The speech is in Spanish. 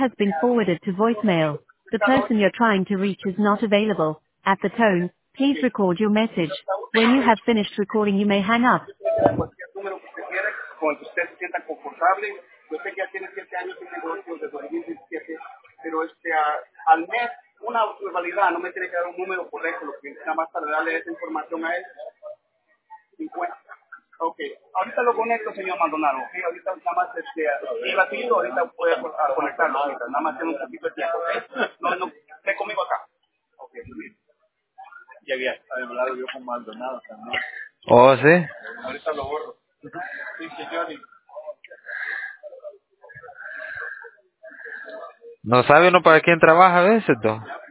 has been forwarded to voicemail. The person you're trying to reach is not available. At the tone, please record your message. When you have finished recording, you may hang up. Cualquier número que usted quiera, cuando usted se sienta confortable. Yo sé que ya tiene 7 años en negocio desde 2017, pero al mes, una autovalidad, no me tiene que dar un número correcto, lo que nada más para darle esa información a él. 50. Ok, ahorita lo conecto, señor Maldonado, ok, ahorita nada más, un ratito, ahorita voy a conectarlo, ahorita, nada más tiene un poquito de tiempo, ok, no, esté conmigo acá. Ok, ya había hablado yo con Maldonado también. Oh, sí. Ahorita lo borro. Sí, señor. No sabe uno para quién trabaja a veces, ¿no?